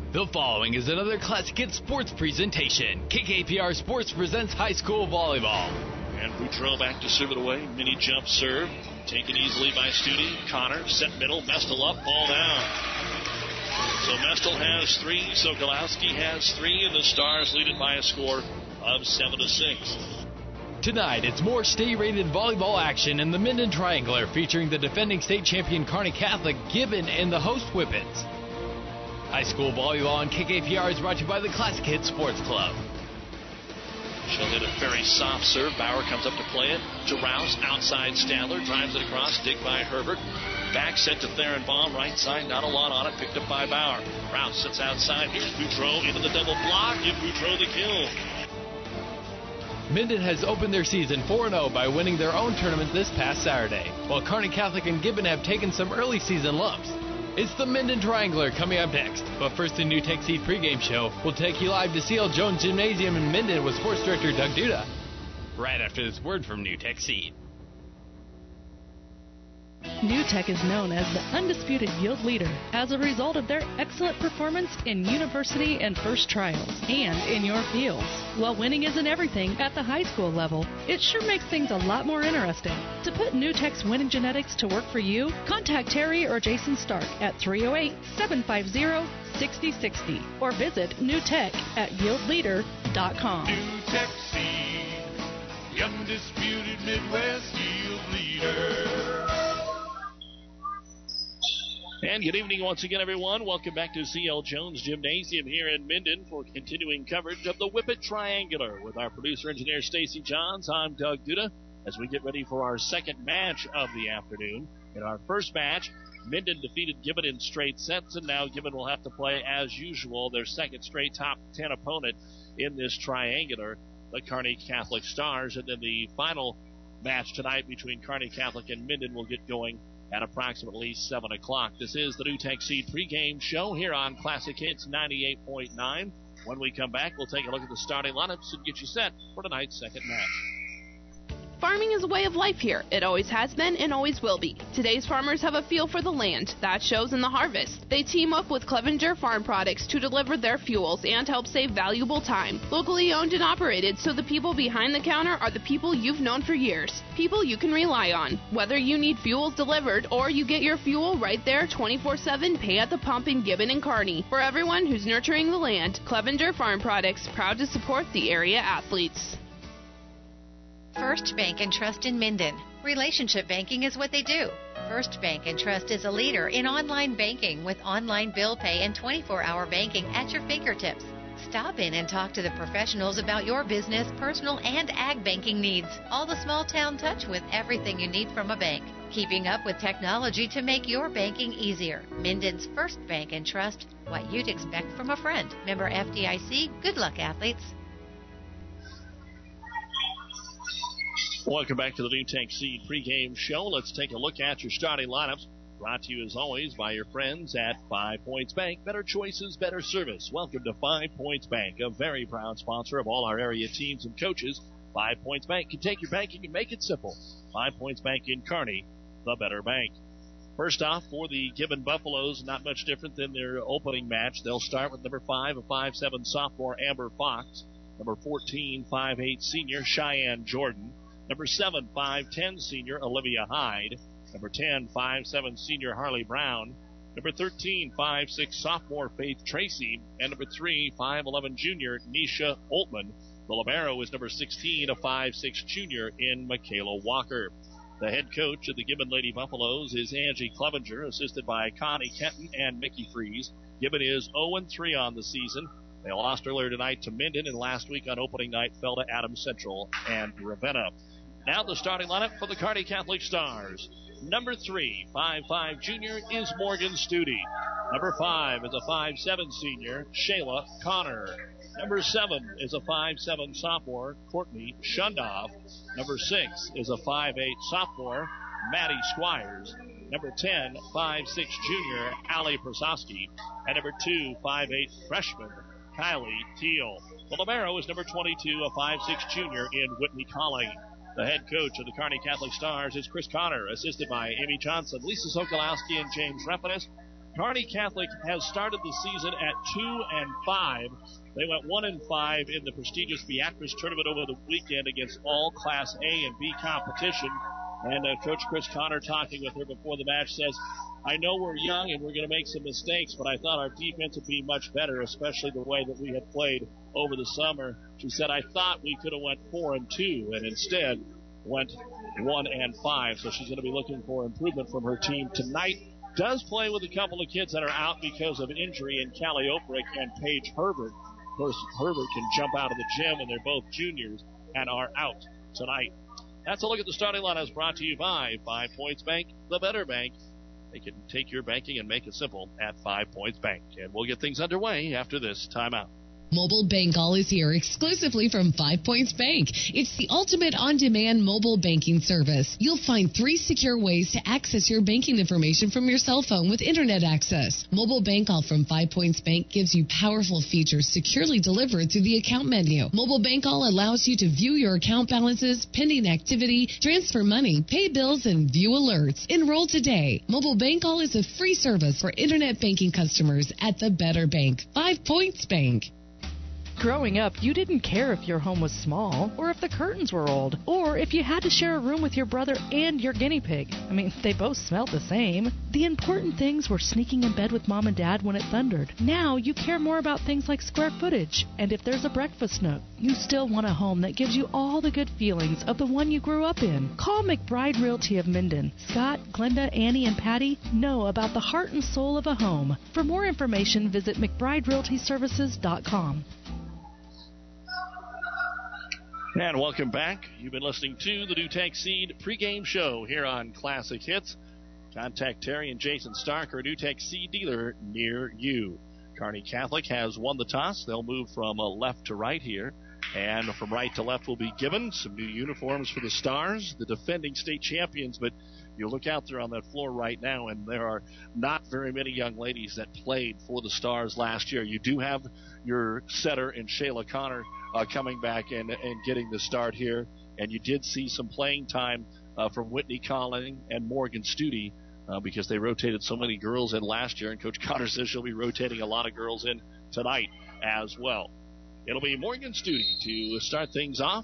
The following is another Classic Hits sports presentation. KKPR Sports presents high school volleyball. And Boudreaux back to serve it away. Mini jump serve. Taken easily by Studi. Connor, set middle. Mestel up, ball down. So Mestel has 3. Sokolowski has 3. And the Stars lead it by a score of 7-6. Tonight, it's more state-rated volleyball action in the Minden Triangular, featuring the defending state champion Kearney Catholic, Gibbon, and the host Whippets. High school volleyball on KKPR is brought to you by the Classic Hits Sports Club. She'll hit a very soft serve. Bauer comes up to play it to Rouse. Outside Stadler. Drives it across. Dig by Herbert. Back set to Therenbaum. Right side. Not a lot on it. Picked up by Bauer. Rouse sits outside. Here's Boudreaux into the double block. Give Boudreaux the kill. Minden has opened their season 4-0 by winning their own tournament this past Saturday, while Kearney Catholic and Gibbon have taken some early season lumps. It's the Minden Triangular coming up next. But first, the New Tech Seed pregame show will take you live to C.L. Jones Gymnasium in Minden with Sports Director Doug Duda. Right after this word from New Tech Seed. New Tech is known as the undisputed yield leader as a result of their excellent performance in university and first trials and in your fields. While winning isn't everything at the high school level, it sure makes things a lot more interesting. To put New Tech's winning genetics to work for you, contact Terry or Jason Stark at 308-750-6060 or visit newtech at yieldleader.com. New Tech Seed, the undisputed Midwest yield leader. And good evening once again, everyone. Welcome back to C.L. Jones Gymnasium here in Minden for continuing coverage of the Whippet Triangular. With our producer-engineer Stacy Johns, I'm Doug Duda, as we get ready for our second match of the afternoon. In our first match, Minden defeated Gibbon in straight sets, and now Gibbon will have to play, as usual, their second straight top 10 opponent in this triangular, the Kearney Catholic Stars. And then the final match tonight between Kearney Catholic and Minden will get going at approximately 7 o'clock. This is the New Tech Seed pregame show here on Classic Hits 98.9. When we come back, we'll take a look at the starting lineups and get you set for tonight's second match. Farming is a way of life here. It always has been and always will be. Today's farmers have a feel for the land. That shows in the harvest. They team up with Clevenger Farm Products to deliver their fuels and help save valuable time. Locally owned and operated, so the people behind the counter are the people you've known for years. People you can rely on. Whether you need fuels delivered or you get your fuel right there 24/7, pay at the pump in Gibbon and Kearney. For everyone who's nurturing the land, Clevenger Farm Products, proud to support the area athletes. First Bank and Trust in Minden. Relationship banking is what they do. First Bank and Trust is a leader in online banking with online bill pay and 24-hour banking at your fingertips. Stop in and talk to the professionals about your business, personal, and ag banking needs. All the small town touch with everything you need from a bank. Keeping up with technology to make your banking easier. Minden's First Bank and Trust, what you'd expect from a friend. Member FDIC. Good luck, athletes. Welcome back to the New Tech Seed pregame show. Let's take a look at your starting lineups. Brought to you, as always, by your friends at 5 Points Bank. Better choices, better service. Welcome to 5 Points Bank, a very proud sponsor of all our area teams and coaches. 5 Points Bank can take your banking and make it simple. 5 Points Bank in Kearney, the better bank. First off, for the Gibbon Buffaloes, not much different than their opening match. They'll start with number 5, a 5'7" sophomore, Amber Fox. Number 14, 5'8" senior, Cheyenne Jordan. Number 7, 5'10" senior, Olivia Hyde. Number 10, 5'7" senior, Harley Brown. Number 13, 5'6" sophomore, Faith Tracy. And number 3, 5'11" junior, Nisha Oltman. The libero is number 16, a 5'6" junior, in Michaela Walker. The head coach of the Gibbon Lady Buffaloes is Angie Clevenger, assisted by Connie Kenton and Mickey Freeze. Gibbon is 0-3 on the season. They lost earlier tonight to Minden, and last week on opening night fell to Adams Central and Ravenna. Now the starting lineup for the Kearney Catholic Stars. Number 3, 5'5" junior, is Morgan Studi. Number 5 is a 5'7" senior, Shayla Connor. Number 7 is a 5'7" sophomore, Courtney Shundoff. Number 6 is a 5'8" sophomore, Maddie Squires. Number 10, 5'6" junior, Allie Prasowski. And number 2, 5'8" freshman, Kylie Teal. The libero is number 22, a 5'6" junior, in Whitney Colling. The head coach of the Kearney Catholic Stars is Chris Connor, assisted by Amy Johnson, Lisa Sokolowski, and James Refinis. Kearney Catholic has started the season at 2-5. They went 1-5 in the prestigious Beatrice tournament over the weekend against all Class A and B competition. And Coach Chris Connor, talking with her before the match, says, I know we're young and we're going to make some mistakes, but I thought our defense would be much better, especially the way that we had played over the summer. She said, I thought we could have went 4-2 and instead went 1-5. So she's going to be looking for improvement from her team tonight. Does play with a couple of kids that are out because of injury in Callie Oprick and Paige Herbert. Of course, Herbert can jump out of the gym, and they're both juniors and are out tonight. That's a look at the starting line as brought to you by 5 Points Bank, the better bank. They can take your banking and make it simple at 5 Points Bank. And we'll get things underway after this timeout. Mobile Bank All is here exclusively from 5 Points Bank. It's the ultimate on-demand mobile banking service. You'll find 3 secure ways to access your banking information from your cell phone with internet access. Mobile Bank All from 5 Points Bank gives you powerful features securely delivered through the account menu. Mobile Bank All allows you to view your account balances, pending activity, transfer money, pay bills, and view alerts. Enroll today. Mobile Bank All is a free service for internet banking customers at the Better Bank. 5 Points Bank. Growing up, you didn't care if your home was small, or if the curtains were old, or if you had to share a room with your brother and your guinea pig. I mean, they both smelled the same. The important things were sneaking in bed with mom and dad when it thundered. Now you care more about things like square footage, and if there's a breakfast nook. You still want a home that gives you all the good feelings of the one you grew up in. Call McBride Realty of Minden. Scott, Glenda, Annie, and Patty know about the heart and soul of a home. For more information, visit McBrideRealtyServices.com. And welcome back. You've been listening to the NuTech Seed pregame show here on Classic Hits. Contact Terry and Jason Stark, our NuTech Seed dealer near you. Kearney Catholic has won the toss. They'll move from left to right here. And from right to left will be given some new uniforms for the Stars, the defending state champions. But you look out there on that floor right now, and there are not very many young ladies that played for the Stars last year. You do have your setter in Shayla Connor coming back and getting the start here. And you did see some playing time from Whitney Colling and Morgan Studi because they rotated so many girls in last year. And Coach Connor says she'll be rotating a lot of girls in tonight as well. It'll be Morgan Studi to start things off.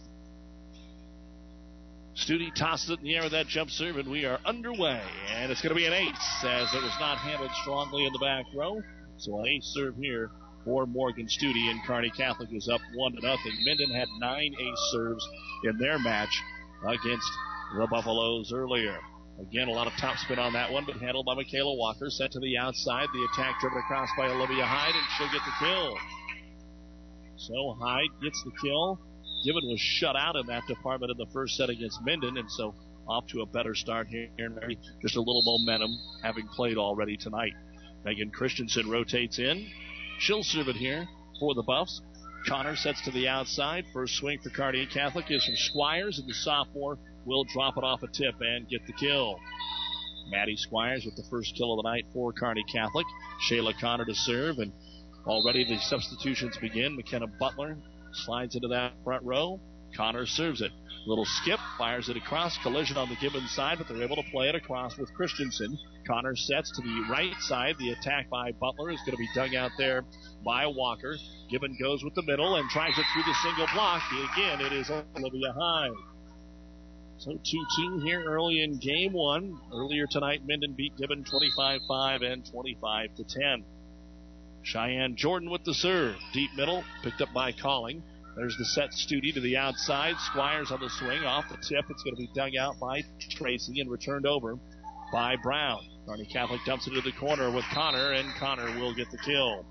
Studi tosses it in the air with that jump serve, and we are underway. And it's going to be an ace as it was not handled strongly in the back row. So an ace serve here for Morgan Studi, and Kearney Catholic is up 1-0. Minden had 9 ace serves in their match against the Buffaloes earlier. Again, a lot of topspin on that one, but handled by Michaela Walker. Set to the outside. The attack driven across by Olivia Hyde, and she'll get the kill. So Hyde gets the kill. Gibbon was shut out in that department in the first set against Minden, and so off to a better start here. Just a little momentum having played already tonight. Megan Christensen rotates in. She'll serve it here for the Buffs. Connor sets to the outside. First swing for Kearney Catholic is from Squires, and the sophomore will drop it off a tip and get the kill. Maddie Squires with the first kill of the night for Kearney Catholic. Shayla Connor to serve, and already the substitutions begin. McKenna Butler slides into that front row. Connor serves it. Little skip, fires it across. Collision on the Gibbon side, but they're able to play it across with Christensen. Connor sets to the right side. The attack by Butler is going to be dug out there by Walker. Gibbon goes with the middle and tries it through the single block. Again, it is Olivia Hyde. So 2-2 here early in game one. Earlier tonight, Minden beat Gibbon 25-5 and 25-10. Cheyenne Jordan with the serve. Deep middle, picked up by Calling. There's the set Studi to the outside. Squires on the swing. Off the tip. It's going to be dug out by Tracy and returned over by Brown. Kearney Catholic dumps it to the corner with Connor, and Connor will get the kill.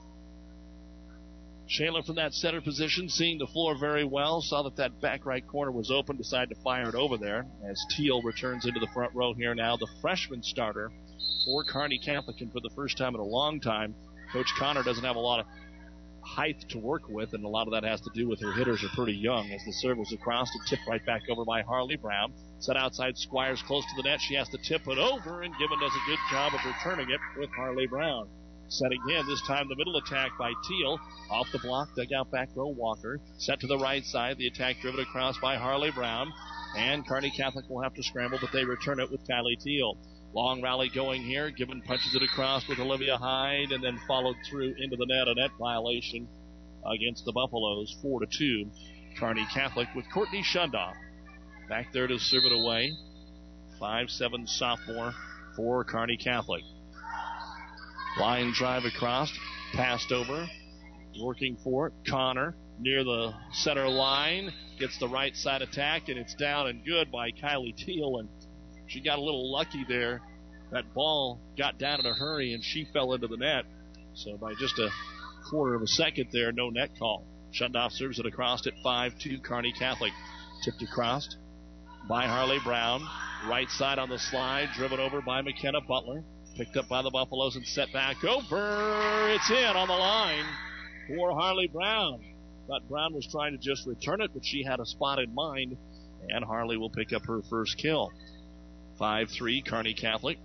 Shayla from that center position, seeing the floor very well, saw that back right corner was open, decided to fire it over there as Teal returns into the front row here now. The freshman starter for Kearney Catholic, and for the first time in a long time, Coach Connor doesn't have a lot of height to work with, and a lot of that has to do with her hitters are pretty young. As the serve was across and tipped right back over by Harley Brown. Set outside Squires close to the net. She has to tip it over, and Gibbon does a good job of returning it with Harley Brown. Set again, this time the middle attack by Teal. Off the block, dug out back row Walker. Set to the right side, the attack driven across by Harley Brown. And Kearney Catholic will have to scramble, but they return it with Kylie Teal. Long rally going here. Gibbon punches it across with Olivia Hyde and then followed through into the net. A net violation against the Buffaloes, 4-2. Kearney Catholic with Courtney Shundoff back there to serve it away. 5'7" sophomore for Kearney Catholic. Line drive across, passed over, working for it. Connor near the center line, gets the right side attack, and it's down and good by Kylie Teal, and she got a little lucky there. That ball got down in a hurry, and she fell into the net. So by just a quarter of a second there, no net call. Shundoff serves it across at 5-2 Kearney Catholic. Tipped across by Harley Brown. Right side on the slide, driven over by McKenna Butler. Picked up by the Buffaloes and set back over. It's in on the line for Harley Brown. Thought Brown was trying to just return it, but she had a spot in mind, and Harley will pick up her first kill. 5-3 Kearney Catholic.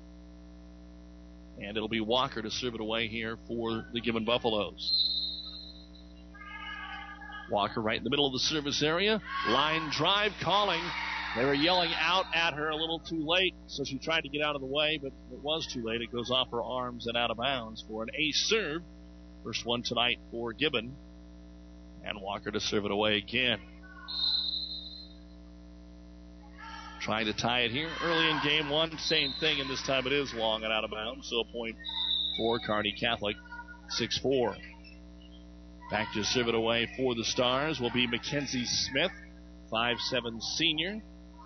And it'll be Walker to serve it away here for the Gibbon Buffaloes. Walker right in the middle of the service area. Line drive calling. They were yelling out at her a little too late, so she tried to get out of the way, but it was too late. It goes off her arms and out of bounds for an ace serve. First one tonight for Gibbon. And Walker to serve it away again. Trying to tie it here early in game one. Same thing, and this time it is long and out of bounds, so a point for Kearney Catholic. 6-4. Back to serve it away for the Stars will be Mackenzie Smith, 5'7" senior.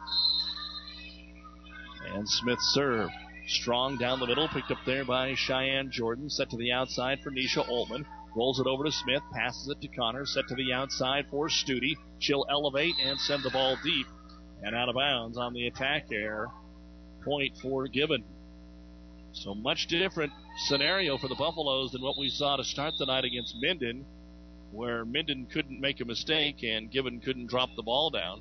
And Smith serve. Strong down the middle, picked up there by Cheyenne Jordan. Set to the outside for Nisha Altman. Rolls it over to Smith, passes it to Connor. Set to the outside for Stute. She'll elevate and send the ball deep. And out of bounds on the attack error. Point for Gibbon. So much different scenario for the Buffaloes than what we saw to start the night against Minden, where Minden couldn't make a mistake and Gibbon couldn't drop the ball down.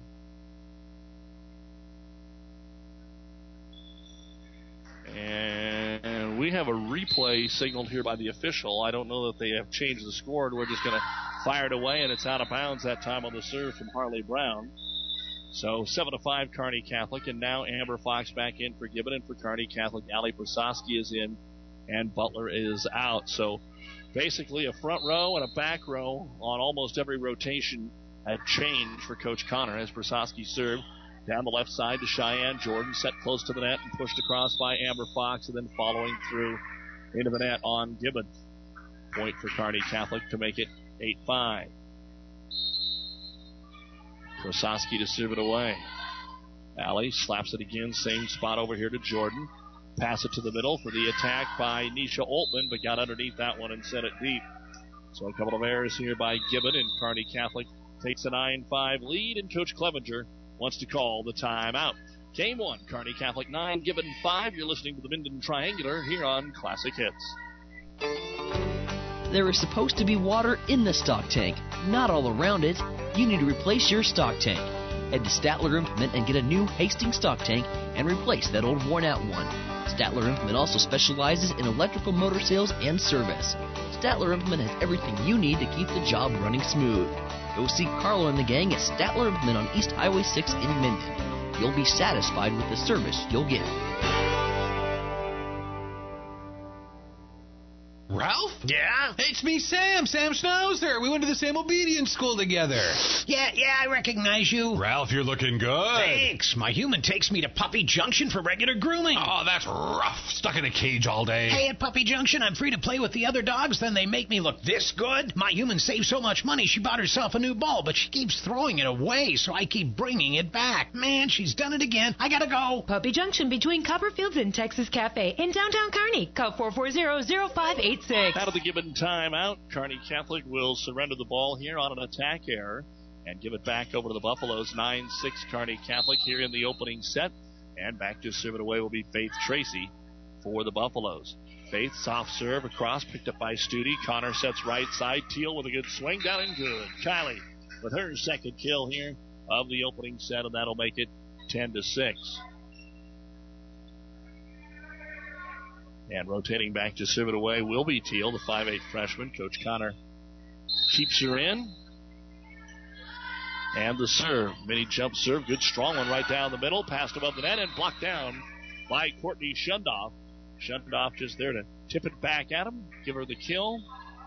And we have a replay signaled here by the official. I don't know that they have changed the score. We're just going to fire it away, and it's out of bounds that time on the serve from Harley Brown. So 7-5 Kearney Catholic, and now Amber Fox back in for Gibbon, and for Kearney Catholic, Allie Prasowski is in, and Butler is out. So basically a front row and a back row on almost every rotation had changed for Coach Connor as Prasowski served down the left side to Cheyenne Jordan, set close to the net and pushed across by Amber Fox, and then following through into the net on Gibbon. Point for Kearney Catholic to make it 8-5. Prasowski to serve it away. Allie slaps it again, same spot over here to Jordan. Pass it to the middle for the attack by Nisha Altman, but got underneath that one and set it deep. So a couple of errors here by Gibbon, and Kearney Catholic takes a 9-5 lead, and Coach Clevenger wants to call the timeout. Game 1, Kearney Catholic 9, Gibbon 5. You're listening to the Minden Triangular here on Classic Hits. There is supposed to be water in the stock tank, not all around it. You need to replace your stock tank. Head to Statler Implement and get a new Hastings stock tank and replace that old worn-out one. Statler Implement also specializes in electrical motor sales and service. Statler Implement has everything you need to keep the job running smooth. Go see Carlo and the gang at Statler Implement on East Highway 6 in Minden. You'll be satisfied with the service you'll get. Ralph? Yeah? It's me, Sam Schnauzer. We went to the same obedience school together. Yeah, I recognize you. Ralph, you're looking good. Thanks. My human takes me to Puppy Junction for regular grooming. Oh, that's rough. Stuck in a cage all day. Hey, at Puppy Junction, I'm free to play with the other dogs, then they make me look this good. My human saves so much money, she bought herself a new ball, but she keeps throwing it away, so I keep bringing it back. Man, she's done it again. I gotta go. Puppy Junction between Copperfields and Texas Cafe in downtown Kearney. Call 440-0586. Out of the Gibbon timeout, Kearney Catholic will surrender the ball here on an attack error and give it back over to the Buffaloes. 9-6 Kearney Catholic here in the opening set. And back to serve it away will be Faith Tracy for the Buffaloes. Faith, soft serve across, picked up by Stute. Connor sets right side. Teal with a good swing down and good. Kylie with her second kill here of the opening set, and that'll make it 10-6. And rotating back to serve it away will be Teal, the 5'8 freshman. Coach Connor keeps her in. And the serve, mini jump serve, good strong one right down the middle, passed above the net and blocked down by Courtney Shundoff. Shundoff just there to tip it back at him, give her the kill.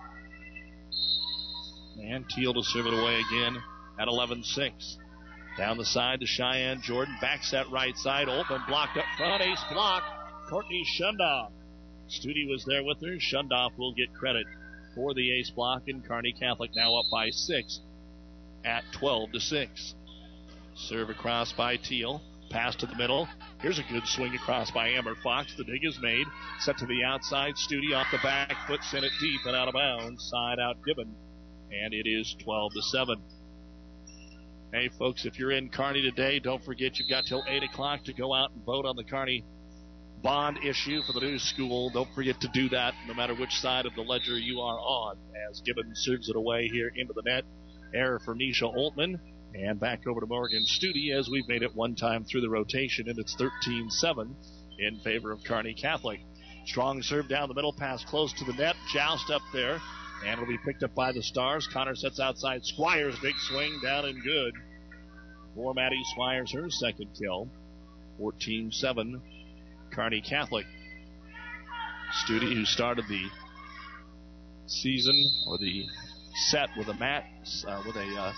And Teal to serve it away again at 11-6. Down the side to Cheyenne Jordan. Back set right side. Oltmann blocked up front. Ace block. Courtney Shundoff. Studi was there with her. Shundoff will get credit for the ace block. And Kearney Catholic now up by 6 at 12-6. Serve across by Teal. Pass to the middle. Here's a good swing across by Amber Fox. The dig is made. Set to the outside. Studi off the back foot. Sent it deep and out of bounds. Side out Gibbon. And it is 12-7. Hey, folks, if you're in Kearney today, don't forget you've got till 8 o'clock to go out and vote on the Kearney bond issue for the new school. Don't forget to do that no matter which side of the ledger you are on, as Gibbon serves it away here into the net. Error for Nisha Oltmann. And back over to Morgan Studi as we've made it one time through the rotation, and it's 13-7 in favor of Kearney Catholic. Strong serve down the middle, pass close to the net. Joust up there. And it'll be picked up by the Stars. Connor sets outside. Squires, big swing, down and good. For Maddie Squires, her second kill. 14-7, Kearney Catholic. Studi, who started the season, or the set with a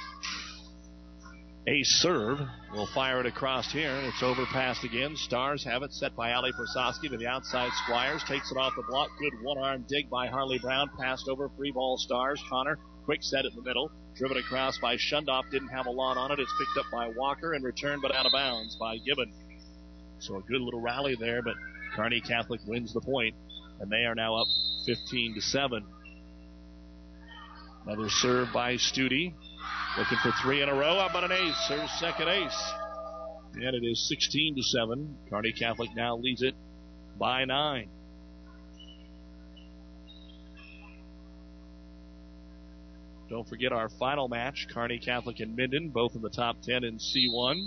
ace serve, will fire it across here, and it's overpassed again. Stars have it set by Ali Prasowski to the outside. Squires takes it off the block. Good one-arm dig by Harley Brown. Passed over. Free ball Stars. Connor, quick set in the middle. Driven across by Shundoff. Didn't have a lot on it. It's picked up by Walker and returned but out of bounds by Gibbon. So a good little rally there, but Kearney Catholic wins the point, and they are now up 15-7. Another serve by Studi. Looking for 3 in a row. How about an ace? Her second ace. And it is 16-7. Kearney Catholic now leads it by 9. Don't forget our final match, Kearney Catholic and Minden, both in the top 10 in C1.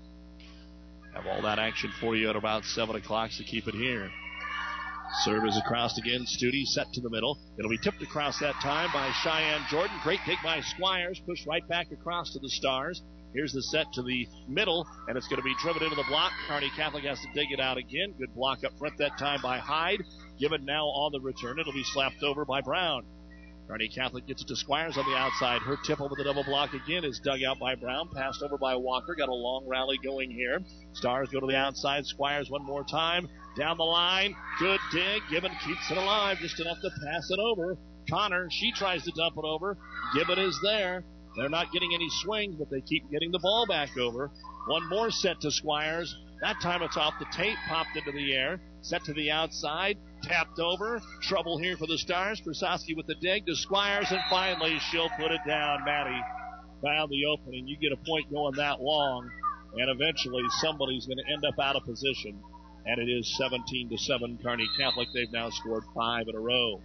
Have all that action for you at about 7 o'clock, so keep it here. Serve is across again. Studi set to the middle. It'll be tipped across that time by Cheyenne Jordan. Great dig by Squires. Pushed right back across to the Stars. Here's the set to the middle, and it's going to be driven into the block. Kearney Catholic has to dig it out again. Good block up front that time by Hyde. Given now on the return. It'll be slapped over by Brown. Kearney Catholic gets it to Squires on the outside. Her tip over the double block again is dug out by Brown. Passed over by Walker. Got a long rally going here. Stars go to the outside. Squires one more time. Down the line. Good dig. Gibbon keeps it alive. Just enough to pass it over. Connor, she tries to dump it over. Gibbon is there. They're not getting any swings, but they keep getting the ball back over. One more set to Squires. That time it's off the tape. Popped into the air. Set to the outside. Tapped over. Trouble here for the Stars. Prasowski with the dig to Squires, and finally she'll put it down. Maddie found the opening. You get a point going that long, and eventually somebody's going to end up out of position. And it is 17-7 Kearney Catholic. They've now scored 5 in a row.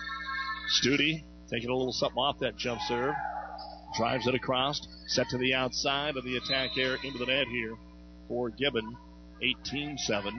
Studi taking a little something off that jump serve. Drives it across. Set to the outside of the attack air into the net here for Gibbon. 18-7.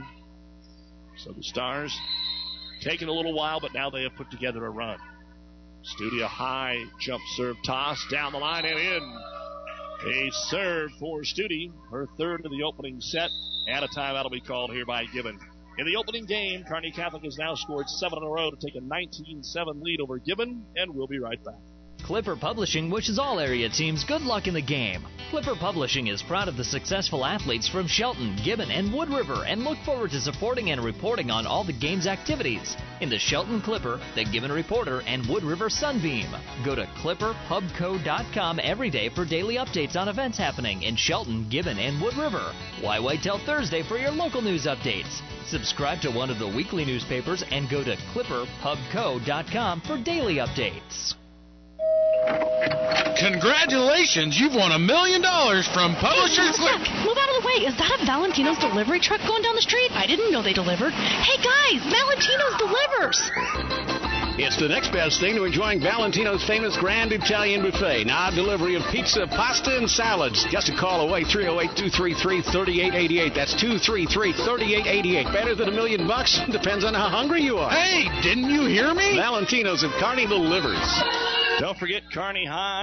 So the Stars taking a little while, but now they have put together a run. Studi, a high jump serve toss down the line and in. A serve for Studi, her third of the opening set, and a timeout will be called here by Gibbon. In the opening game, Kearney Catholic has now scored 7 in a row to take a 19-7 lead over Gibbon, and we'll be right back. Clipper Publishing wishes all area teams good luck in the game. Clipper Publishing is proud of the successful athletes from Shelton, Gibbon, and Wood River and look forward to supporting and reporting on all the game's activities. In the Shelton Clipper, the Gibbon Reporter, and Wood River Sunbeam. Go to clipperpubco.com every day for daily updates on events happening in Shelton, Gibbon, and Wood River. Why wait till Thursday for your local news updates? Subscribe to one of the weekly newspapers and go to clipperpubco.com for daily updates. Congratulations, you've won $1 million from Publishers. Look, move out of the way. Is that a Valentino's delivery truck going down the street? I didn't know they delivered. Hey guys, Valentino's delivers. It's the next best thing to enjoying Valentino's famous Grand Italian Buffet. Now delivery of pizza, pasta, and salads. Just a call away, 308-233-3888. That's 233-3888. Better than $1 million? Depends on how hungry you are. Hey, didn't you hear me? Valentino's of Kearney delivers. Don't forget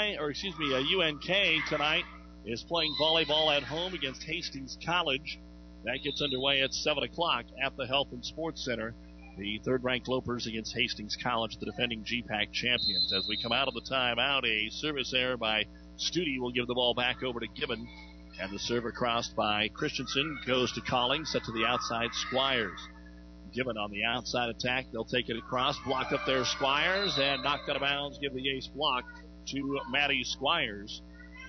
UNK tonight is playing volleyball at home against Hastings College. That gets underway at 7 o'clock at the Health and Sports Center. The third-ranked Lopers against Hastings College, the defending GPAC champions. As we come out of the timeout, a service error by Stute will give the ball back over to Gibbon. And the serve crossed by Christensen goes to Calling, set to the outside, Squires. Gibbon on the outside attack. They'll take it across, blocked up there, Squires, and knocked out of bounds. Give the ace block to Maddie Squires.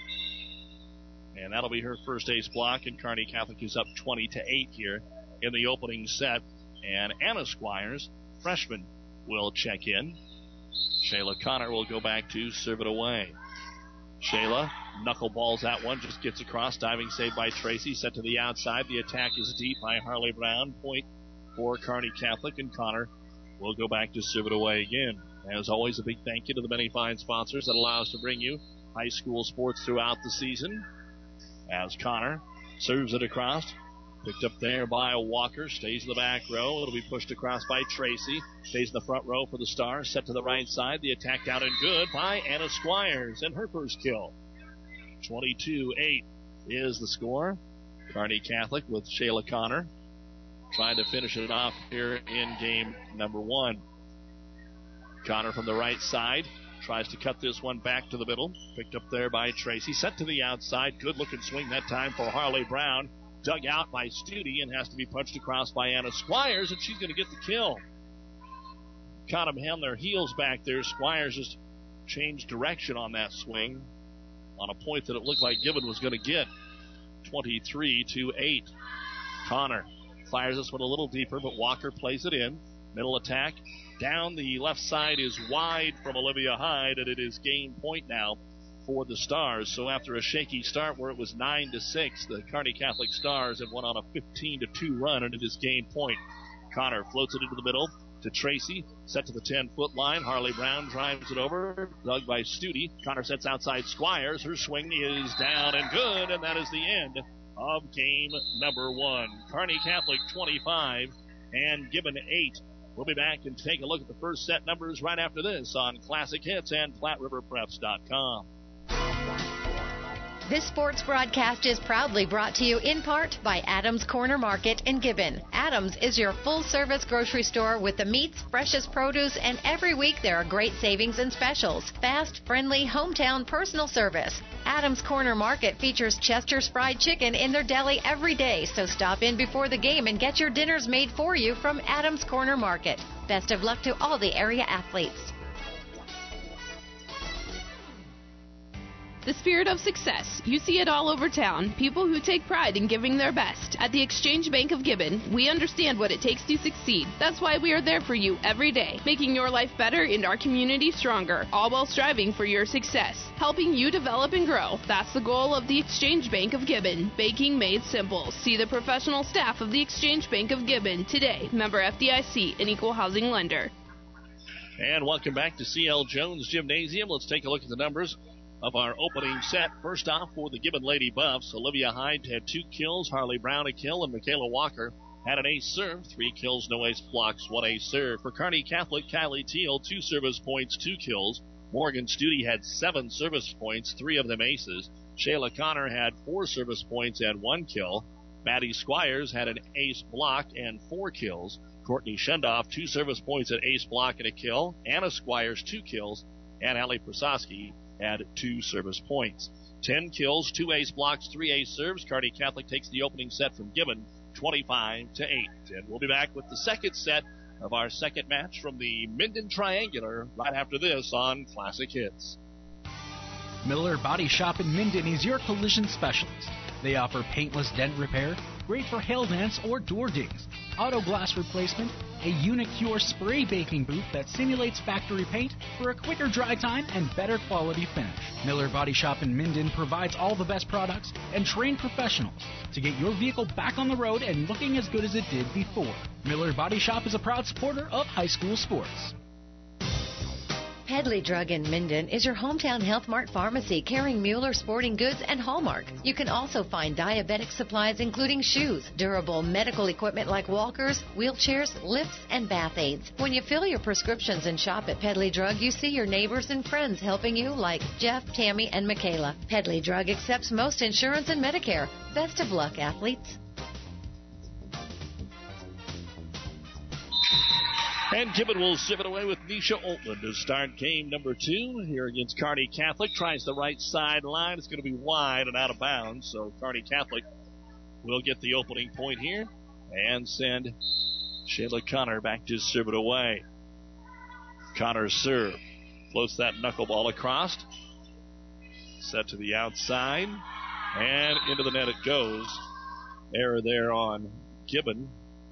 And that'll be her first ace block, and Kearney Catholic is up 20-8 here in the opening set. And Anna Squires, freshman, will check in. Shayla Connor will go back to serve it away. Shayla knuckleballs that one, just gets across, diving save by Tracy, set to the outside. The attack is deep by Harley Brown. Point for Kearney Catholic, and Connor will go back to serve it away again. As always, a big thank you to the many fine sponsors that allow us to bring you high school sports throughout the season. As Connor serves it across, picked up there by Walker, stays in the back row. It'll be pushed across by Tracy. Stays in the front row for the Stars. Set to the right side. The attack down and good by Anna Squires, and her first kill. 22-8 is the score. Kearney Catholic with Shayla Connor trying to finish it off here in game number one. Connor from the right side tries to cut this one back to the middle. Picked up there by Tracy. Set to the outside. Good looking swing that time for Harley Brown. Dug out by Stute and has to be punched across by Anna Squires, and she's going to get the kill. Caught them on their heels back there. Squires just changed direction on that swing on a point that it looked like Gibbon was going to get. 23-8. Connor fires this one a little deeper, but Walker plays it in. Middle attack. Down the left side is wide from Olivia Hyde, and it is game point now for the Stars. So after a shaky start where it was 9-6, the Kearney Catholic Stars have went on a 15-2 run, and it is game point. Connor floats it into the middle to Tracy, set to the 10-foot line. Harley Brown drives it over, dug by Stute. Connor sets outside Squires. Her swing is down and good, and that is the end of game number one. Kearney Catholic 25 and Gibbon 8. We'll be back and take a look at the first set numbers right after this on Classic Hits and FlatRiverPreps.com. This sports broadcast is proudly brought to you in part by Adams Corner Market in Gibbon. Adams is your full-service grocery store with the meats, freshest produce, and every week there are great savings and specials. Fast, friendly, hometown personal service. Adams Corner Market features Chester's Fried Chicken in their deli every day, so stop in before the game and get your dinners made for you from Adams Corner Market. Best of luck to all the area athletes. The spirit of success. You see it all over town. People who take pride in giving their best. At the Exchange Bank of Gibbon, we understand what it takes to succeed. That's why we are there for you every day, making your life better and our community stronger, all while striving for your success, helping you develop and grow. That's the goal of the Exchange Bank of Gibbon. Banking made simple. See the professional staff of the Exchange Bank of Gibbon today. Member FDIC, an equal housing lender. And welcome back to CL Jones Gymnasium. Let's take a look at the numbers of our opening set. First off, for the Gibbon Lady Buffs, Olivia Hyde had 2 kills, Harley Brown a kill, and Michaela Walker had an ace serve. 3 kills, no ace blocks, 1 ace serve. For Kearney Catholic, Kylie Teal, 2 service points, 2 kills. Morgan Stute had 7 service points, 3 of them aces. Shayla Connor had 4 service points and 1 kill. Maddie Squires had an ace block and 4 kills. Courtney Shendoff, 2 service points, an ace block, and a kill. Anna Squires, 2 kills. And Allie Prasowski had 2 service points. 10 kills, 2 ace blocks, 3 ace serves. Kearney Catholic takes the opening set from Gibbon, 25-8. And we'll be back with the second set of our second match from the Minden Triangular right after this on Classic Hits. Miller Body Shop in Minden is your collision specialist. They offer paintless dent repair, great for hail dents or door dings, auto glass replacement, a Unicure spray baking booth that simulates factory paint for a quicker dry time and better quality finish. Miller Body Shop in Minden provides all the best products and trained professionals to get your vehicle back on the road and looking as good as it did before. Miller Body Shop is a proud supporter of high school sports. Pedley Drug in Minden is your hometown Health Mart pharmacy carrying Mueller sporting goods and Hallmark. You can also find diabetic supplies including shoes, durable medical equipment like walkers, wheelchairs, lifts, and bath aids. When you fill your prescriptions and shop at Pedley Drug, you see your neighbors and friends helping you like Jeff, Tammy, and Michaela. Pedley Drug accepts most insurance and Medicare. Best of luck, athletes. And Gibbon will serve it away with Nisha Oltman to start game number 2 here against Kearney Catholic. Tries the right sideline. It's going to be wide and out of bounds, so Kearney Catholic will get the opening point here and send Shayla Connor back to serve it away. Connor's serve. Floats that knuckleball across. Set to the outside. And into the net it goes. Error there on Gibbon.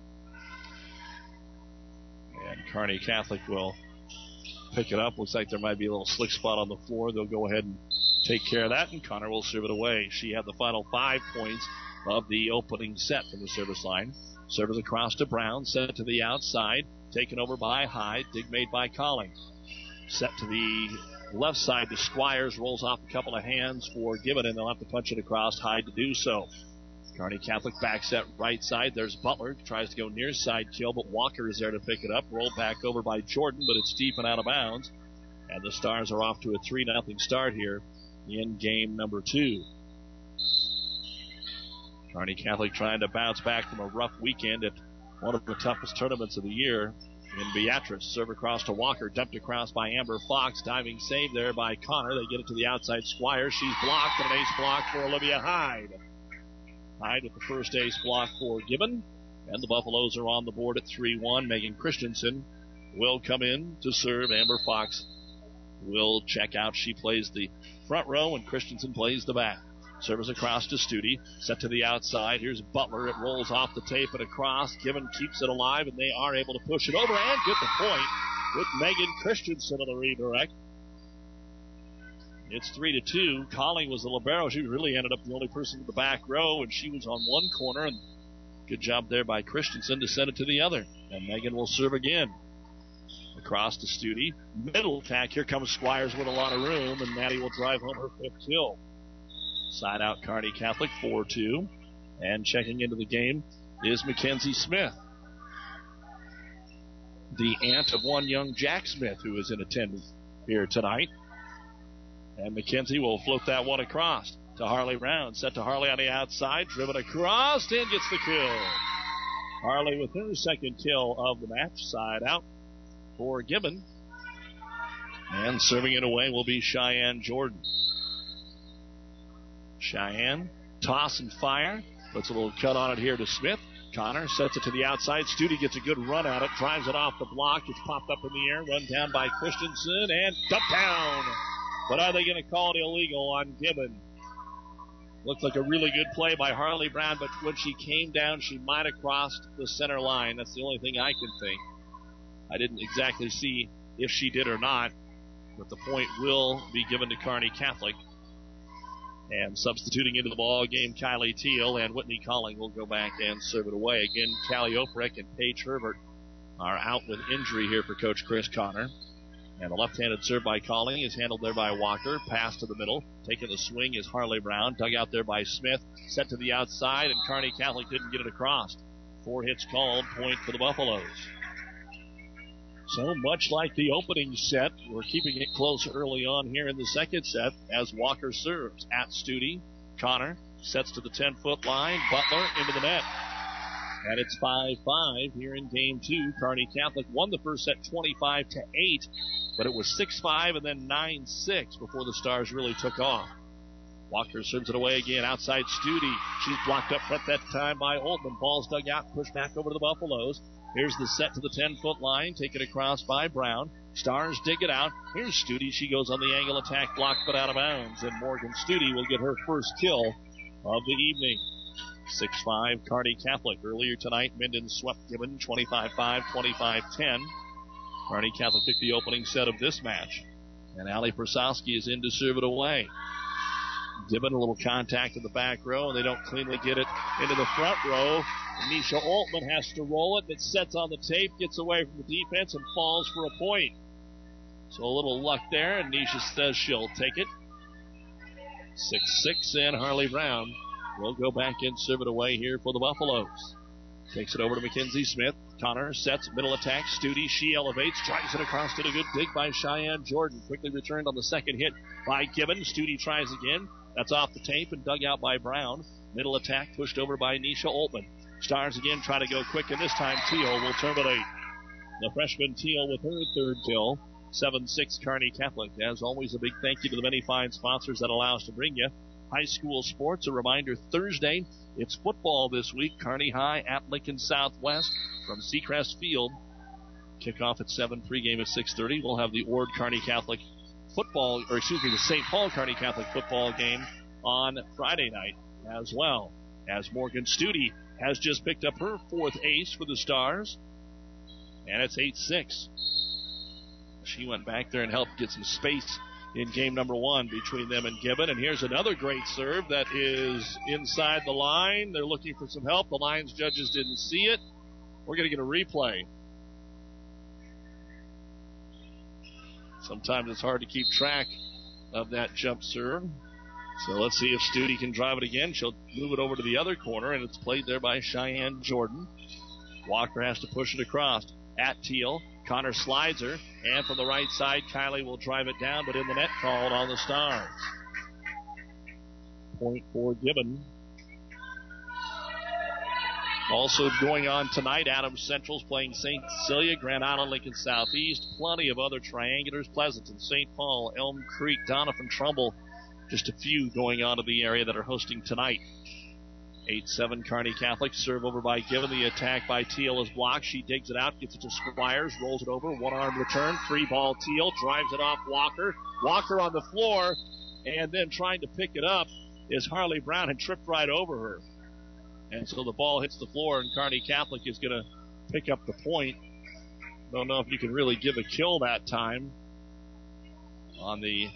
And Kearney Catholic will pick it up. Looks like there might be a little slick spot on the floor. They'll go ahead and take care of that, and Connor will serve it away. She had the final 5 points of the opening set from the service line. Service across to Brown, set to the outside, taken over by Hyde, dig made by Collins. Set to the left side to Squires, rolls off a couple of hands for Gibbon, and they'll have to punch it across Hyde to do so. Kearney Catholic back set right side. There's Butler. Tries to go near side kill, but Walker is there to pick it up. Rolled back over by Jordan, but it's deep and out of bounds. And the Stars are off to a 3-0 start here in game number 2. Kearney Catholic trying to bounce back from a rough weekend at one of the toughest tournaments of the year in Beatrice. Serve across to Walker. Dumped across by Amber Fox. Diving save there by Connor. They get it to the outside Squire. She's blocked, and an ace block for Olivia Hyde. Hyde with the first ace block for Gibbon. And the Buffaloes are on the board at 3-1. Megan Christensen will come in to serve. Amber Fox will check out. She plays the front row, and Christensen plays the back. Service across to Studi. Set to the outside. Here's Butler. It rolls off the tape and across. Gibbon keeps it alive, and they are able to push it over and get the point with Megan Christensen on the redirect. It's 3-2. Colling was the libero. She really ended up the only person in the back row, and she was on one corner. And good job there by Christensen to send it to the other. And Megan will serve again. Across to Studi. Middle attack. Here comes Squires with a lot of room, and Maddie will drive home her 5th kill. Side out Kearney Catholic, 4-2. And checking into the game is Mackenzie Smith, the aunt of one young Jack Smith who is in attendance here tonight. And Mackenzie will float that one across to Harley Brown. Set to Harley on the outside. Driven across and gets the kill. Harley with her 2nd kill of the match. Side out for Gibbon. And serving it away will be Cheyenne Jordan. Cheyenne, toss and fire. Puts a little cut on it here to Smith. Connor sets it to the outside. Studi gets a good run at it. Drives it off the block. It's popped up in the air. Run down by Christensen and dumped down. But are they going to call it illegal on Gibbon? Looked like a really good play by Harley Brown, but when she came down, she might have crossed the center line. That's the only thing I can think. I didn't exactly see if she did or not, but the point will be given to Kearney Catholic. And substituting into the ball game, Kylie Teal and Whitney Colling will go back and serve it away. Again, Callie Oprek and Paige Herbert are out with injury here for Coach Chris Connor. And the left-handed serve by Colling is handled there by Walker. Pass to the middle. Taking the swing is Harley Brown. Dug out there by Smith. Set to the outside, and Kearney Catholic didn't get it across. 4 hits called. Point for the Buffaloes. So much like the opening set, we're keeping it close early on here in the second set as Walker serves at Studi. Connor sets to the 10-foot line. Butler into the net. And it's 5-5 here in game 2. Kearney Catholic won the first set 25-8, but it was 6-5 and then 9-6 before the Stars really took off. Walker serves it away again outside Studi. She's blocked up front that time by Oltman. Ball's dug out, pushed back over to the Buffaloes. Here's the set to the 10-foot line, taken across by Brown. Stars dig it out. Here's Studi. She goes on the angle attack, blocked but out of bounds. And Morgan Studi will get her first kill of the evening. 6-5 Kearney Catholic. Earlier tonight, Minden swept Gibbon 25-5, 25-10. Kearney Catholic took the opening set of this match. And Allie Persowski is in to serve it away. Gibbon a little contact in the back row, and they don't cleanly get it into the front row. Nisha Oltman has to roll it. It sets on the tape, gets away from the defense, and falls for a point. So a little luck there, and Nisha says she'll take it. 6-6, and Harley Brown will go back and serve it away here for the Buffaloes. Takes it over to Mackenzie Smith. Connor sets, middle attack. Studi, she elevates, drives it across to a good dig by Cheyenne Jordan. Quickly returned on the second hit by Gibbon. Studi tries again. That's off the tape and dug out by Brown. Middle attack pushed over by Nisha Oltman. Stars again try to go quick, and this time Teal will terminate. The freshman Teal with her third kill. 7-6 Kearney Catholic. As always, a big thank you to the many fine sponsors that allow us to bring you high school sports. A reminder, Thursday, it's football this week. Kearney High at Lincoln Southwest from Seacrest Field. Kickoff at 7, pregame at 6:30. We'll have the Ord Kearney Catholic football, the St. Paul Kearney Catholic football game on Friday night as well. As Morgan Studi has just picked up her fourth ace for the Stars. And it's 8-6. She went back there and helped get some space in game number 1 between them and Gibbon. And here's another great serve that is inside the line. They're looking for some help. The Lions judges didn't see it. We're going to get a replay. Sometimes it's hard to keep track of that jump serve. So let's see if Studi can drive it again. She'll move it over to the other corner, and it's played there by Cheyenne Jordan. Walker has to push it across at Teal. Connor slides her, and from the right side, Kylie will drive it down, but in the net called on the Stars. Point for Gibbon. Also going on tonight, Adams Central's playing St. Cecilia, Grand Island, Lincoln Southeast. Plenty of other triangulars, Pleasanton, St. Paul, Elm Creek, Doniphan, Trumbull. Just a few going on to the area that are hosting tonight. 8-7 Kearney Catholic. Serve over by Gibbon. The attack by Teal is blocked. She digs it out, gets it to Squires, rolls it over. One-arm return. Free ball Teal. Drives it off Walker. Walker on the floor. And then trying to pick it up is Harley Brown and tripped right over her. And so the ball hits the floor, and Kearney Catholic is going to pick up the point. Don't know if you can really give a kill that time on the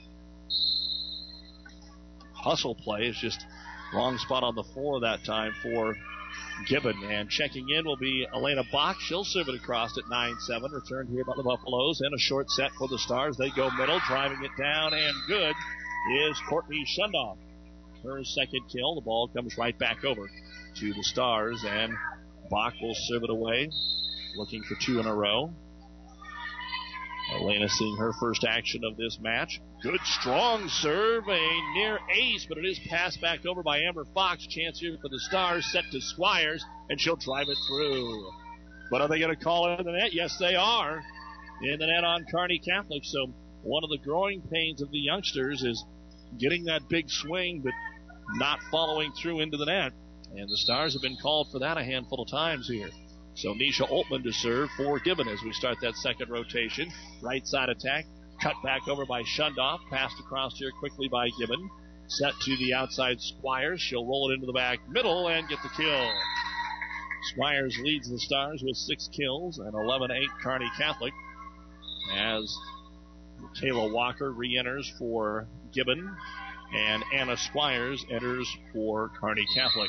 hustle play. It's just wrong spot on the floor that time for Gibbon. And checking in will be Elena Bach. She'll serve it across at 9-7. Returned here by the Buffaloes. And a short set for the Stars. They go middle, driving it down, and good is Courtney Shundoff. Her second kill. The ball comes right back over to the Stars, and Bach will serve it away, looking for 2 in a row. Elena seeing her first action of this match. Good, strong serve, a near ace, but it is passed back over by Amber Fox. Chance here for the Stars, set to Squires, and she'll drive it through. But are they going to call it in the net? Yes, they are. In the net on Kearney Catholic, so one of the growing pains of the youngsters is getting that big swing, but not following through into the net. And the Stars have been called for that a handful of times here. So Nisha Altman to serve for Gibbon as we start that second rotation. Right side attack. Cut back over by Shundoff. Passed across here quickly by Gibbon. Set to the outside Squires. She'll roll it into the back middle and get the kill. Squires leads the Stars with 6 kills and 11-8 Kearney Catholic. As Kayla Walker re-enters for Gibbon. And Anna Squires enters for Kearney Catholic.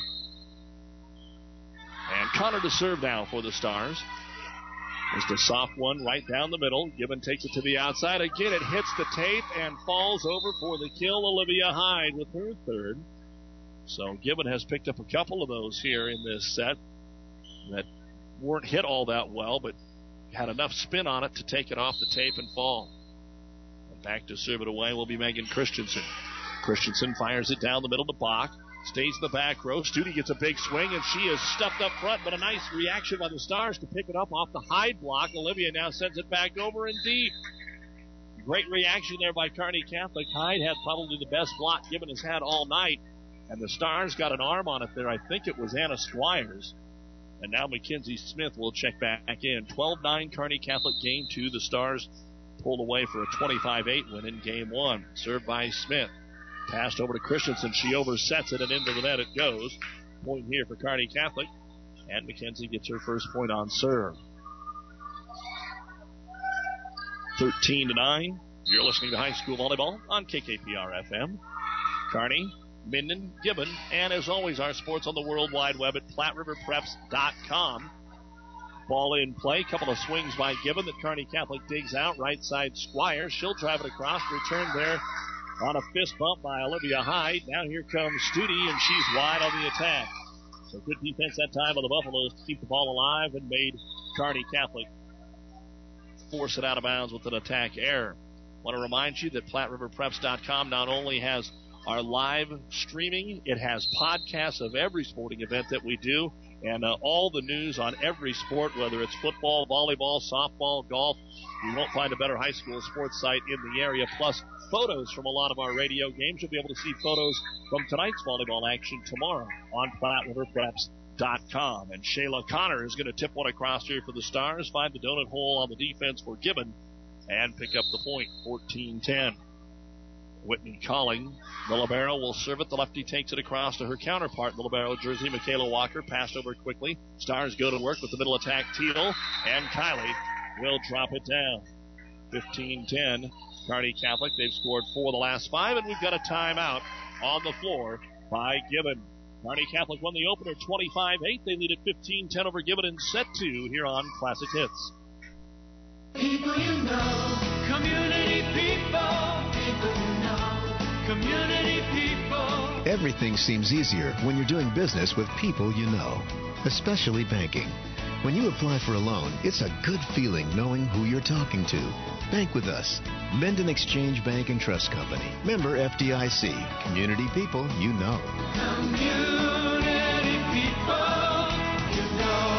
And Connor to serve now for the Stars. Just a soft one right down the middle. Gibbon takes it to the outside. Again, it hits the tape and falls over for the kill. Olivia Hyde with her third. So Gibbon has picked up a couple of those here in this set that weren't hit all that well, but had enough spin on it to take it off the tape and fall. And back to serve it away will be Megan Christensen. Christensen fires it down the middle to Bach. Stays in the back row. Studi gets a big swing, and she is stuffed up front, but a nice reaction by the Stars to pick it up off the Hyde block. Olivia now sends it back over and deep. Great reaction there by Kearney Catholic. Hyde had probably the best block Gibbon has had all night, and the Stars got an arm on it there. I think it was Anna Squires. And now Mackenzie Smith will check back in. 12-9 Kearney Catholic game 2. The Stars pulled away for a 25-8 win in game 1. Served by Smith. Passed over to Christensen. She oversets it, and into the net it goes. Point here for Kearney Catholic. And Mackenzie gets her first point on serve. 13-9. You're listening to high school volleyball on KKPR FM. Kearney, Minden, Gibbon, and as always, our sports on the World Wide Web at PlatteRiverPreps.com. Ball in play. Couple of swings by Gibbon that Kearney Catholic digs out. Right side Squires. She'll drive it across. Return there on a fist bump by Olivia Hyde. Now here comes Studi, and she's wide on the attack. So good defense that time by the Buffaloes to keep the ball alive and made Kearney Catholic force it out of bounds with an attack error. Want to remind you that PlatteRiverPreps.com not only has our live streaming, it has podcasts of every sporting event that we do. And all the news on every sport, whether it's football, volleyball, softball, golf, you won't find a better high school sports site in the area. Plus, photos from a lot of our radio games. You'll be able to see photos from tonight's volleyball action tomorrow on FlatRiverPreps.com. And Shayla Connor is going to tip one across here for the Stars, find the donut hole on the defense for Gibbon, and pick up the point, 14-10. Whitney Calling, the libero, will serve it. The lefty takes it across to her counterpart in the libero jersey, Michaela Walker, passed over quickly. Stars go to work with the middle attack, Teal, and Kylie will drop it down. 15-10, Kearney Catholic. They've scored 4 of the last 5, and we've got a timeout on the floor by Gibbon. Kearney Catholic won the opener 25-8. They lead at 15-10 over Gibbon in set 2 here on Classic Hits. People you know, community people, people you know, community people. Everything seems easier when you're doing business with people you know, especially banking. When you apply for a loan, it's a good feeling knowing who you're talking to. Bank with us. Menden Exchange Bank and Trust Company. Member FDIC. Community people you know. Community people you know.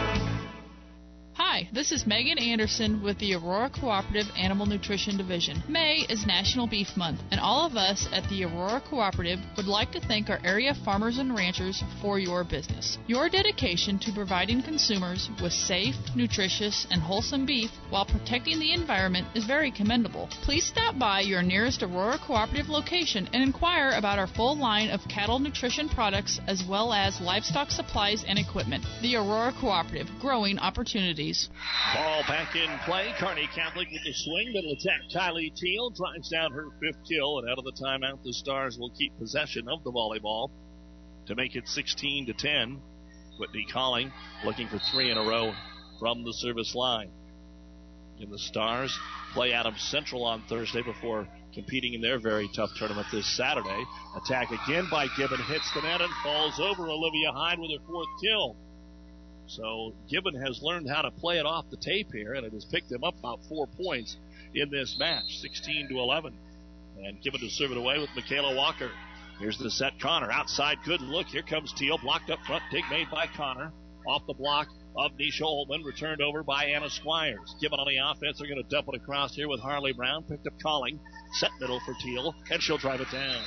Hi, this is Megan Anderson with the Aurora Cooperative Animal Nutrition Division. May is National Beef Month, and all of us at the Aurora Cooperative would like to thank our area farmers and ranchers for your business. Your dedication to providing consumers with safe, nutritious, and wholesome beef while protecting the environment is very commendable. Please stop by your nearest Aurora Cooperative location and inquire about our full line of cattle nutrition products as well as livestock supplies and equipment. The Aurora Cooperative, growing opportunities. Ball back in play. Kearney Catholic with the swing. Middle attack. Kylie Teal drives down her 5th kill, and out of the timeout, the Stars will keep possession of the volleyball to make it 16-10. Whitney Calling looking for 3 in a row from the service line. And the Stars play Adams Central on Thursday before competing in their very tough tournament this Saturday. Attack again by Gibbon, hits the net and falls over Olivia Hyde with her 4th kill. So Gibbon has learned how to play it off the tape here, and it has picked them up about 4 points in this match, 16-11. And Gibbon to serve it away with Michaela Walker. Here's the set. Connor outside, good look. Here comes Teal, blocked up front. Dig made by Connor. Off the block of Nisha Holtman, returned over by Anna Squires. Gibbon on the offense. They're going to dump it across here with Harley Brown. Picked up Calling. Set middle for Teal, and she'll drive it down.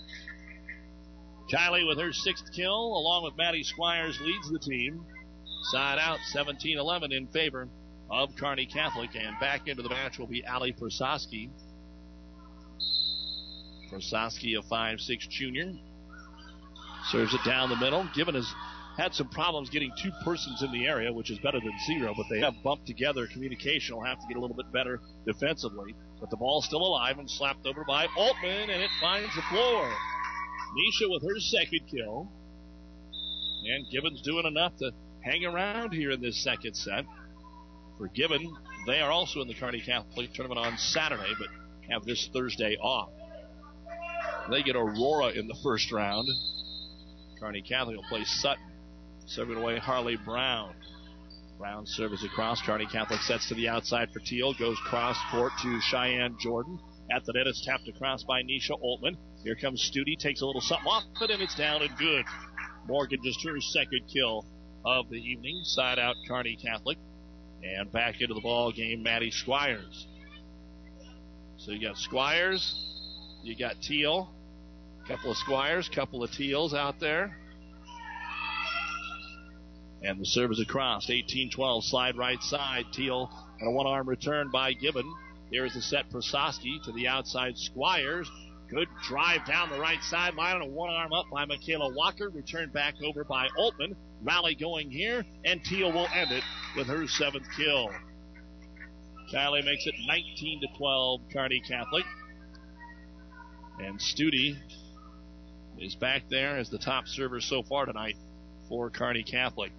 Kylie with her 6th kill, along with Maddie Squires, leads the team. Side out, 17-11 in favor of Kearney Catholic. And back into the match will be Allie Prososki. Prososki, a 5'6" junior. Serves it down the middle. Gibbon has had some problems getting 2 persons in the area, which is better than 0, but they have bumped together. Communication will have to get a little bit better defensively. But the ball's still alive and slapped over by Altman, and it finds the floor. Nisha with her 2nd kill. And Gibbon's doing enough to hang around here in this second set. For Gibbon, they are also in the Kearney Catholic tournament on Saturday, but have this Thursday off. They get Aurora in the first round. Kearney Catholic will play Sutton. Serving away Harley Brown. Brown serves across. Kearney Catholic sets to the outside for Teal. Goes cross court to Cheyenne Jordan. At the net, it's tapped across by Nisha Altman. Here comes Studi. Takes a little something off it, and it's down and good. Morgan just her 2nd kill of the evening. Side out Kearney Catholic. And back into the ball game, Maddie Squires. So you got Squires, you got Teal, couple of Squires, couple of Teals out there. And the serve is across, 18-12, slide right side. Teal and a one-arm return by Gibbon. Here is the set for Prososki to the outside. Squires, good drive down the right sideline and a one-arm up by Michaela Walker. Returned back over by Altman. Rally going here, and Teal will end it with her 7th kill. Kylie makes it 19-12, Kearney Catholic. And Studi is back there as the top server so far tonight for Kearney Catholic.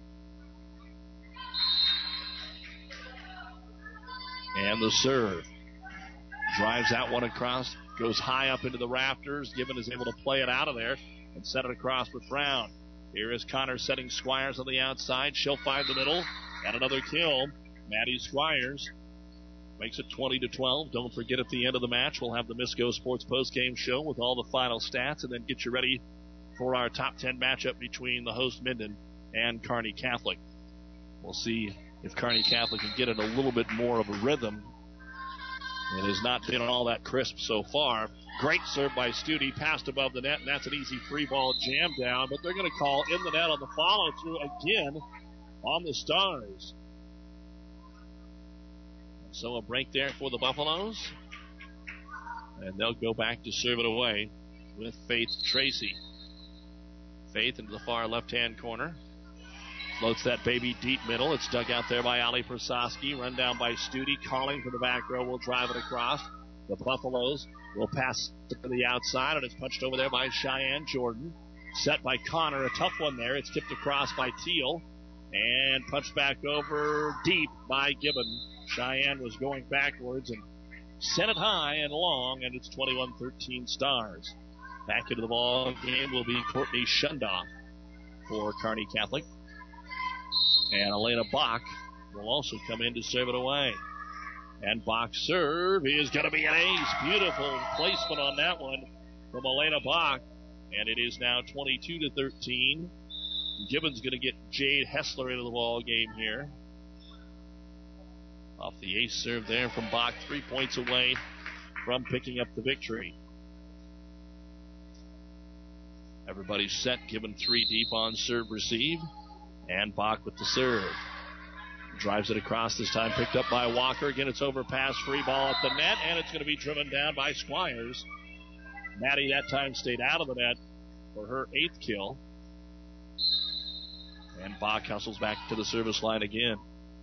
And the serve. Drives that one across, goes high up into the rafters. Gibbon is able to play it out of there and set it across with Brown. Here is Connor setting Squires on the outside. She'll find the middle. And another kill. Maddie Squires makes it 20-12. Don't forget, at the end of the match, we'll have the Misco Sports postgame show with all the final stats, and then get you ready for our top 10 matchup between the host Minden and Kearney Catholic. We'll see if Kearney Catholic can get it a little bit more of a rhythm. It has not been all that crisp so far. Great serve by Stute, passed above the net, and that's an easy free ball jam down, but they're going to call in the net on the follow-through again on the Stars. So a break there for the Buffaloes, and they'll go back to serve it away with Faith Tracy. Faith into the far left-hand corner. Floats that baby deep middle. It's dug out there by Ali Prasowski. Run down by Stute. Calling for the back row. Will drive it across. The Buffaloes will pass to the outside, and it's punched over there by Cheyenne Jordan. Set by Connor. A tough one there. It's tipped across by Teal. And punched back over deep by Gibbon. Cheyenne was going backwards and sent it high and long, and it's 21-13 Stars. Back into the ball game will be Courtney Shundoff for Kearney Catholic. And Elena Bach will also come in to serve it away. And Bach's serve is going to be an ace. Beautiful placement on that one from Elena Bach. And it is now 22-13. Gibbon's going to get Jade Hessler into the ball game here. Off the ace serve there from Bach, 3 points away from picking up the victory. Everybody's set. Gibbon 3 deep on serve receive. And Bach with the serve. Drives it across this time, picked up by Walker. Again, it's overpass, free ball at the net, and it's going to be driven down by Squires. Maddie that time stayed out of the net for her 8th kill. And Bach hustles back to the service line again.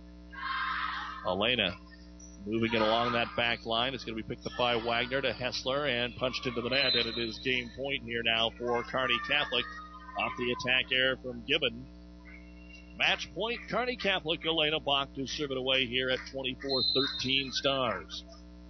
Elena moving it along that back line. It's going to be picked up by Wagner to Hessler and punched into the net, and it is game point here now for Kearney Catholic. Off the attack error from Gibbon. Match point, Kearney Catholic. Elena Bach to serve it away here at 24-13 Stars.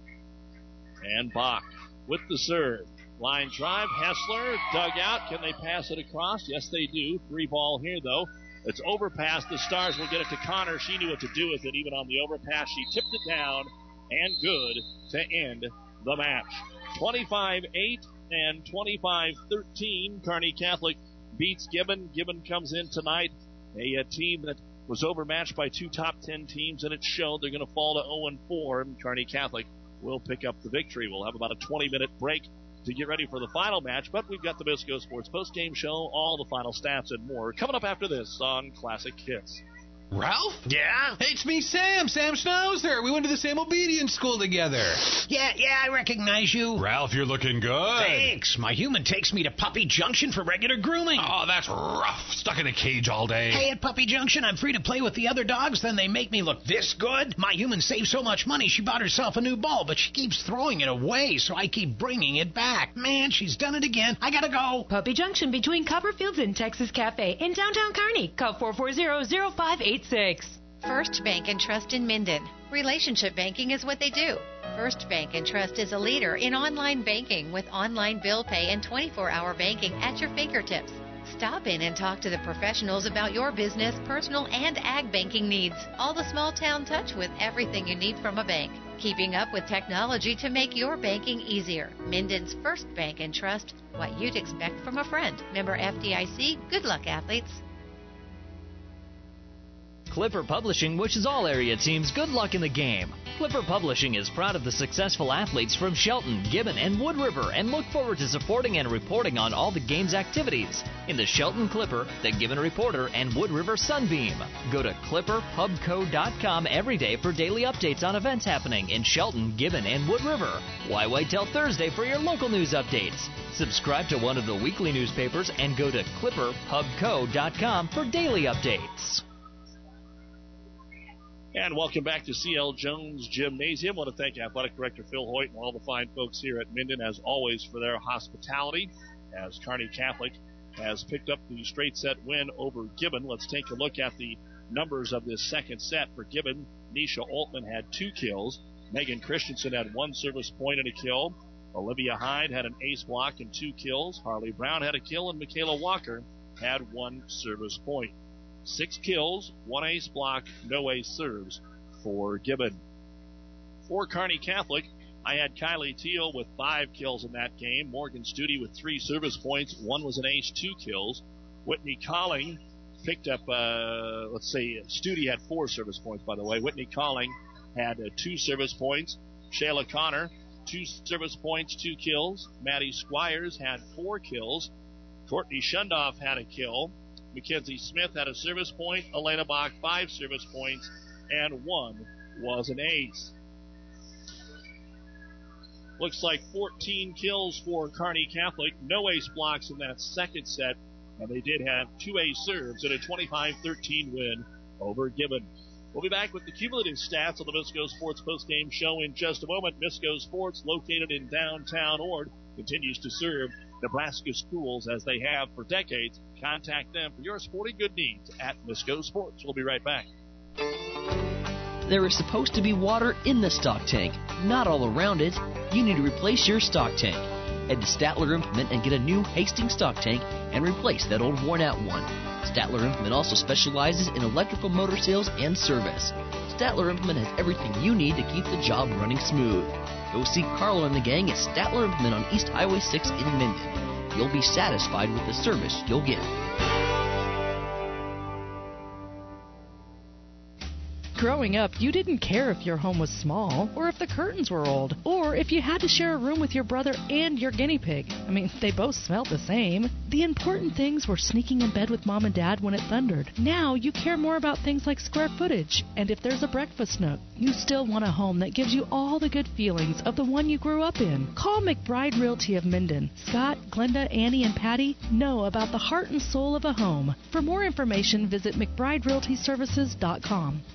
And Bach with the serve. Line drive, Hessler dug out. Can they pass it across? Yes, they do. 3 ball here, though. It's overpass. The Stars will get it to Connor. She knew what to do with it, even on the overpass. She tipped it down, and good to end the match. 25-8 and 25-13. Kearney Catholic beats Gibbon. Gibbon comes in tonight. A team that was overmatched by 2 top 10 teams, and it showed. They're going to fall to 0-4, and Kearney Catholic will pick up the victory. We'll have about a 20-minute break to get ready for the final match, but we've got the Bisco Sports post-game show, all the final stats and more coming up after this on Classic Hits. Ralph? Yeah? Hey, it's me, Sam Schnauzer. We went to the same obedience school together. Yeah, I recognize you. Ralph, you're looking good. Thanks. My human takes me to Puppy Junction for regular grooming. Oh, that's rough. Stuck in a cage all day. Hey, at Puppy Junction, I'm free to play with the other dogs, then they make me look this good. My human saves so much money, she bought herself a new ball, but she keeps throwing it away, so I keep bringing it back. Man, she's done it again. I gotta go. Puppy Junction between Copperfields and Texas Cafe in downtown Kearney. Call 440-0586. First Bank and Trust in Minden. Relationship banking is what they do. First Bank and Trust is a leader in online banking with online bill pay and 24-hour banking at your fingertips. Stop in and talk to the professionals about your business, personal, and ag banking needs. All the small town touch with everything you need from a bank. Keeping up with technology to make your banking easier. Minden's First Bank and Trust. What you'd expect from a friend. Member FDIC. Good luck, athletes. Clipper Publishing wishes all area teams good luck in the game. Clipper Publishing is proud of the successful athletes from Shelton, Gibbon, and Wood River and look forward to supporting and reporting on all the game's activities in the Shelton Clipper, the Gibbon Reporter, and Wood River Sunbeam. Go to clipperpubco.com every day for daily updates on events happening in Shelton, Gibbon, and Wood River. Why wait till Thursday for your local news updates? Subscribe to one of the weekly newspapers and go to clipperpubco.com for daily updates. And welcome back to C.L. Jones Gymnasium. I want to thank Athletic Director Phil Hoyt and all the fine folks here at Minden, as always, for their hospitality, as Kearney Catholic has picked up the straight set win over Gibbon. Let's take a look at the numbers of this second set. For Gibbon, Nisha Altman had 2 kills. Megan Christensen had 1 service point and a kill. Olivia Hyde had an ace block and 2 kills. Harley Brown had a kill, and Michaela Walker had 1 service point. 6 kills, 1 ace block, no ace serves for Gibbon. For Kearney Catholic, I had Kylie Teal with 5 kills in that game. Morgan Stute with 3 service points. 1 was an ace, 2 kills. Whitney Colling, picked up, Studi had 4 service points, by the way. Whitney Calling had 2 service points. Shayla Connor, 2 service points, 2 kills. Maddie Squires had 4 kills. Courtney Shundoff had a kill. Mackenzie Smith had a service point. Elena Bach, 5 service points, and 1 was an ace. Looks like 14 kills for Kearney Catholic. No ace blocks in that second set, and they did have 2 ace serves in a 25-13 win over Gibbon. We'll be back with the cumulative stats on the Misco Sports postgame show in just a moment. Misco Sports, located in downtown Ord, continues to serve Nebraska schools as they have for decades. Contact them for your sporting good needs at Misco Sports. We'll be right back. There is supposed to be water in the stock tank, not all around it. You need to replace your stock tank. Head to Statler Implement and get a new Hastings stock tank and replace that old worn-out one. Statler Implement also specializes in electrical motor sales and service. Statler Implement has everything you need to keep the job running smooth. Go see Carlo and the gang at Statler Implement on East Highway 6 in Minden. You'll be satisfied with the service you'll get. Growing up, you didn't care if your home was small, or if the curtains were old, or if you had to share a room with your brother and your guinea pig. I mean, they both smelled the same. The important things were sneaking in bed with mom and dad when it thundered. Now you care more about things like square footage, and if there's a breakfast nook. You still want a home that gives you all the good feelings of the one you grew up in. Call McBride Realty of Minden. Scott, Glenda, Annie, and Patty know about the heart and soul of a home. For more information, visit McBrideRealtyServices.com.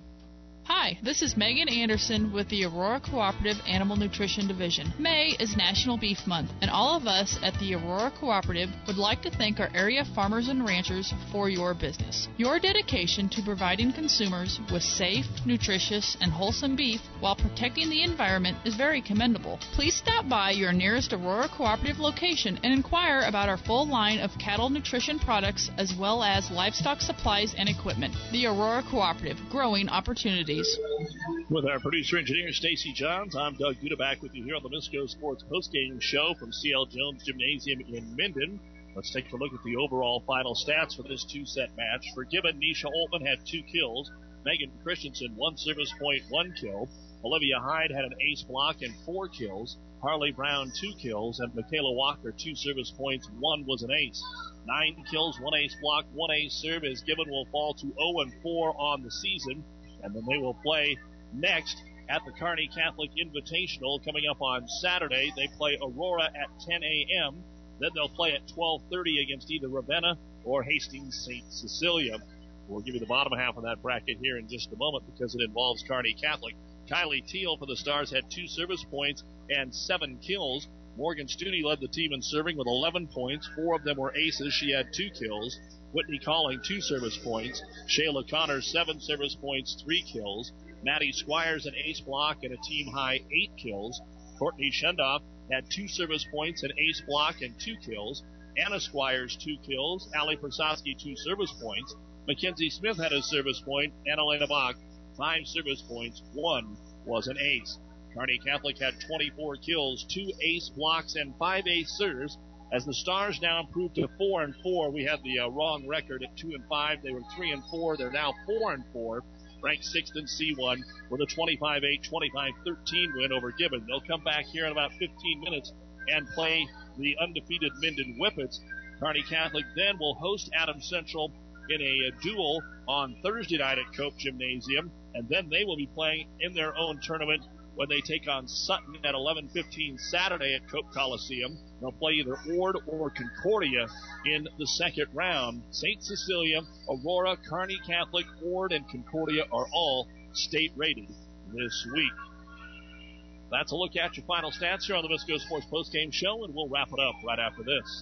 Hi, this is Megan Anderson with the Aurora Cooperative Animal Nutrition Division. May is National Beef Month, and all of us at the Aurora Cooperative would like to thank our area farmers and ranchers for your business. Your dedication to providing consumers with safe, nutritious, and wholesome beef while protecting the environment is very commendable. Please stop by your nearest Aurora Cooperative location and inquire about our full line of cattle nutrition products as well as livestock supplies and equipment. The Aurora Cooperative, growing opportunities. With our producer-engineer, Stacy Johns, I'm Doug Duda, back with you here on the Misco Sports postgame show from C.L. Jones Gymnasium in Minden. Let's take a look at the overall final stats for this 2-set match. For Gibbon, Nisha Oltman had 2 kills. Megan Christensen, 1 service point, 1 kill. Olivia Hyde had an ace block and 4 kills. Harley Brown, 2 kills. And Michaela Walker, 2 service points, 1 was an ace. 9 kills, 1 ace block, 1 ace serve, as Gibbon will fall to 0-4 on the season. And then they will play next at the Kearney Catholic Invitational coming up on Saturday. They play Aurora at 10 a.m. Then they'll play at 12:30 against either Ravenna or Hastings St. Cecilia. We'll give you the bottom half of that bracket here in just a moment because it involves Kearney Catholic. Kylie Teal for the Stars had 2 service points and 7 kills. Morgan Studi led the team in serving with 11 points. 4 of them were aces. She had 2 kills. Whitney Calling, 2 service points. Shayla Connor, 7 service points, 3 kills. Maddie Squires, an ace block and a team-high 8 kills. Courtney Shundoff had 2 service points, an ace block, and 2 kills. Anna Squires, 2 kills. Allie Prasowski, 2 service points. Mackenzie Smith had a service point. And Elena Bach, 5 service points. 1 was an ace. Kearney Catholic had 24 kills, 2 ace blocks, and 5 ace serves. As the Stars now improved to 4-4, we had the wrong record at 2-5. They were 3-4. They're now 4-4, ranked 6th in C1 with a 25-8, 25-13 win over Gibbon. They'll come back here in about 15 minutes and play the undefeated Minden Whippets. Kearney Catholic then will host Adams Central in a duel on Thursday night at Cope Gymnasium, and then they will be playing in their own tournament when they take on Sutton at 11:15 Saturday at Cope Coliseum. They'll play either Ord or Concordia in the second round. St. Cecilia, Aurora, Kearney Catholic, Ord, and Concordia are all state-rated this week. That's a look at your final stats here on the Misco Sports postgame show, and we'll wrap it up right after this.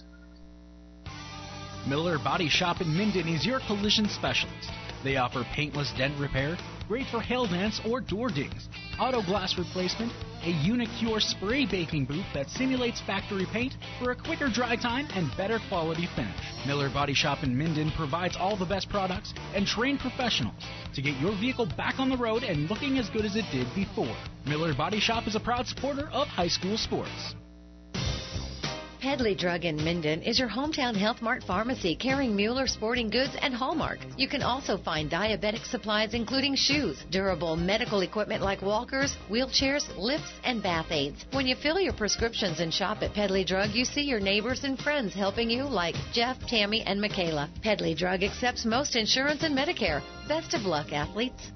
Miller Body Shop in Minden is your collision specialist. They offer paintless dent repair, great for hail dents or door dings, auto glass replacement, a Unicure spray baking booth that simulates factory paint for a quicker dry time and better quality finish. Miller Body Shop in Minden provides all the best products and trained professionals to get your vehicle back on the road and looking as good as it did before. Miller Body Shop is a proud supporter of high school sports. Pedley Drug in Minden is your hometown Health Mart pharmacy carrying Mueller Sporting Goods and Hallmark. You can also find diabetic supplies including shoes, durable medical equipment like walkers, wheelchairs, lifts, and bath aids. When you fill your prescriptions and shop at Pedley Drug, you see your neighbors and friends helping you like Jeff, Tammy, and Michaela. Pedley Drug accepts most insurance and Medicare. Best of luck, athletes.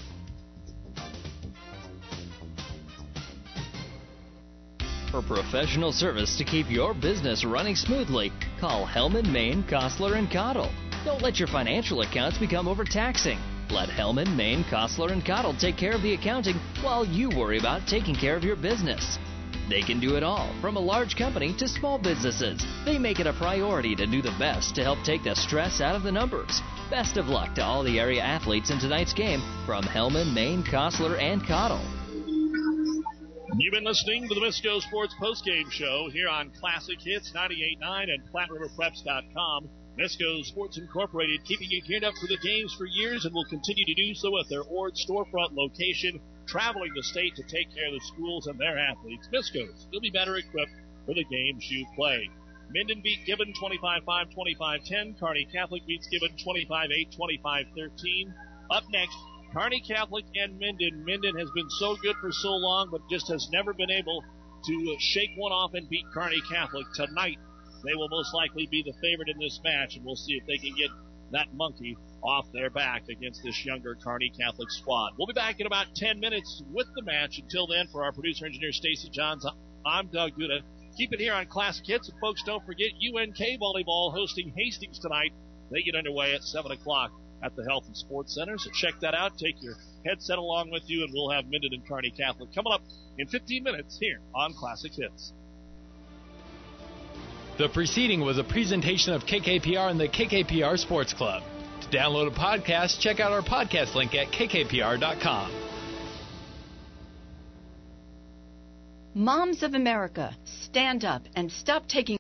For professional service to keep your business running smoothly, call Hellman, Maine, Kostler & Cottle. Don't let your financial accounts become overtaxing. Let Hellman, Maine, Kostler & Cottle take care of the accounting while you worry about taking care of your business. They can do it all, from a large company to small businesses. They make it a priority to do the best to help take the stress out of the numbers. Best of luck to all the area athletes in tonight's game from Hellman, Maine, Kostler & Cottle. You've been listening to the Misco Sports Postgame Show here on Classic Hits 98.9 and PlatteRiverPreps.com. Misco Sports Incorporated, keeping you geared up for the games for years and will continue to do so at their Ord storefront location, traveling the state to take care of the schools and their athletes. Misco's, you'll be better equipped for the games you play. Minden beat Gibbon 25-5, 25-10. Kearney Catholic beats Gibbon 25-8, 25-13. Up next, Kearney Catholic and Minden. Minden has been so good for so long, but just has never been able to shake one off and beat Kearney Catholic. Tonight, they will most likely be the favorite in this match, and we'll see if they can get that monkey off their back against this younger Kearney Catholic squad. We'll be back in about 10 minutes with the match. Until then, for our producer-engineer Stacy Johns, I'm Doug Duda. Keep it here on Classic Hits, and folks, don't forget UNK Volleyball hosting Hastings tonight. They get underway at 7 o'clock at the Health and Sports Center, so check that out. Take your headset along with you, and we'll have Minden and Kearney Catholic coming up in 15 minutes here on Classic Hits. The preceding was a presentation of KKPR and the KKPR Sports Club. To download a podcast, check out our podcast link at kkpr.com. Moms of America, stand up and stop taking